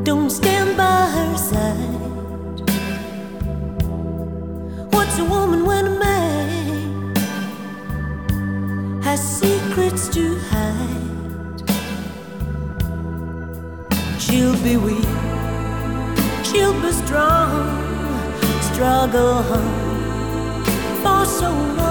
Don't stand by her side. What's a woman when a man has secrets to hide? She'll be weak, she'll be strong, struggle hard for so long.